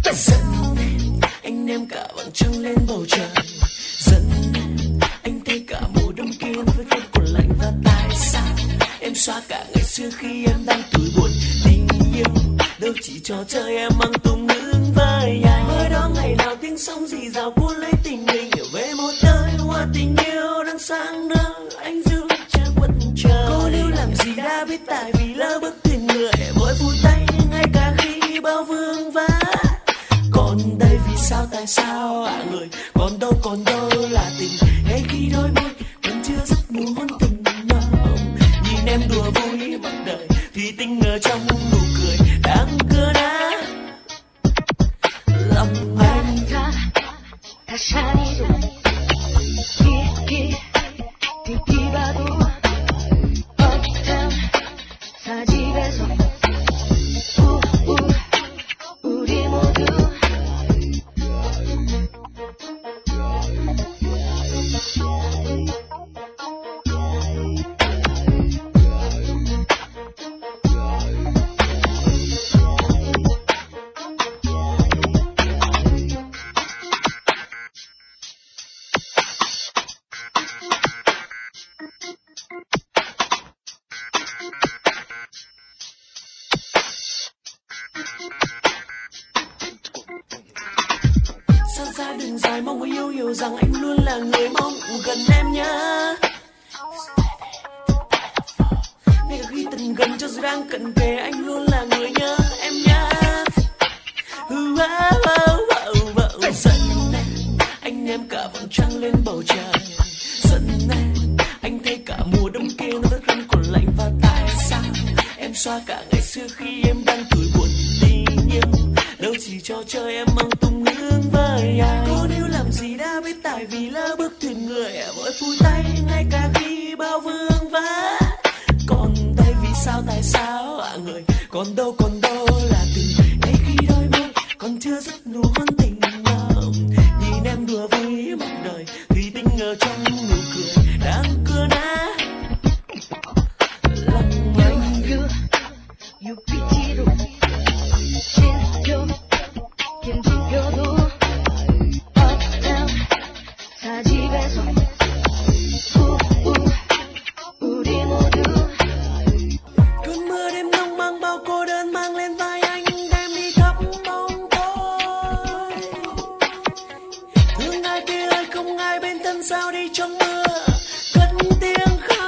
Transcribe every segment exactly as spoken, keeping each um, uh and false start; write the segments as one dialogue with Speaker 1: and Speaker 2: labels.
Speaker 1: Dẫn anh em cả vầng trăng lên bầu trời. Dẫn anh thấy cả mùa đông kia với cơn còn lạnh. Và tại sao em xóa cả ngày xưa khi em đang tuổi buồn? Tình yêu đâu chỉ trò chơi em mang tung hứng với ai. Mới đó ngày nào tiếng sóng rì rào cuốn lấy tình mình hiểu về một đời hoa tình yêu đang sáng nở. Anh giữ che quất chờ. Cô lưu làm gì đã biết tại vì lỡ bước thuyền người vội vùi tay ngay cả khi bao vương vá. Còn đây vì sao tại sao ạ à người, còn đâu còn đâu là tình. Ngay khi đôi môi vẫn chưa dứt nụ hôn tình nồng. Nhìn em đùa vui mặt đời thì tình ở trong nụ cười đang cưa đá lòng anh.
Speaker 2: 다시 아니도 깊이 깊이 봐도 어떤 사집에서 우우 우리 모두
Speaker 1: xa xa đường dài mong người yêu hiểu rằng anh luôn là người mong gần em nhé. Ngay cả khi từng gần cho dù đang cận kề anh luôn là người nhớ em nhé. Dẫn anh em cả vầng trăng lên bầu trời. Dẫn anh thấy cả mùa đông kia nó vẫn không còn lạnh. Và tại sao em xóa cả ngày xưa khi em đang tuổi buồn? Tình yêu đâu chỉ trò chơi em mang tung hương với ai. Cô níu làm gì đã biết tại vì lỡ bước thuyền người vội phui tay ngay cả khi bao vương vá. Còn đây vì sao tại sao ạ à người, còn đâu còn đâu là tình. Ngay khi đôi môi còn chưa dứt nụ hôn tình nồng. Nhìn em đùa vui mặt đời thì tình ở trong nụ cười đang cưa nát lòng anh.
Speaker 2: 유피티로 진표 김진표도 어떤 사집에서 우우 우리 모두.
Speaker 1: Cơn mưa đêm đông mang bao cô đơn mang lên vai anh đem đi khắp bóng tối. Thương ai kia ơi không ai bên thân sao đi trong mưa cất tiếng khóc.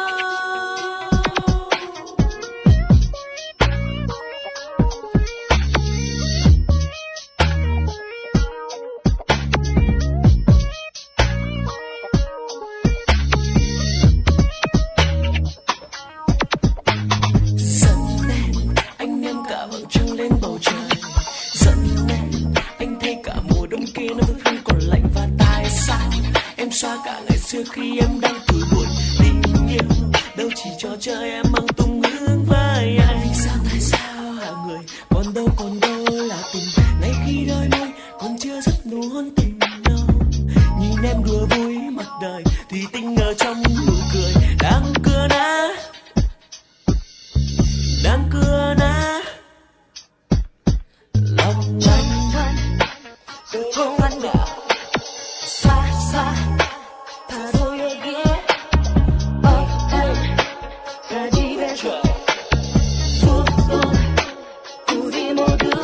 Speaker 1: Dẫn anh em cả vầng trăng lên bầu trời. Dẫn anh thấy cả mùa đông kia nó vẫn không còn lạnh. Và tại sao em xóa cả ngày xưa khi em đang tuổi buồn? Tình yêu đâu chỉ trò chơi em mang tung hương với ai. Vì sao tại sao hả người, còn đâu còn đâu là tình. Ngay khi đôi môi còn chưa dứt nụ hôn tình nồng. Nhìn em đùa vui mặt đời thì tình ở trong nụ cười đang cưa nát đang cưa nát lòng anh.
Speaker 2: 공간과 쏴쏴 파도에게 어떤 사집에서 우우 우리 모두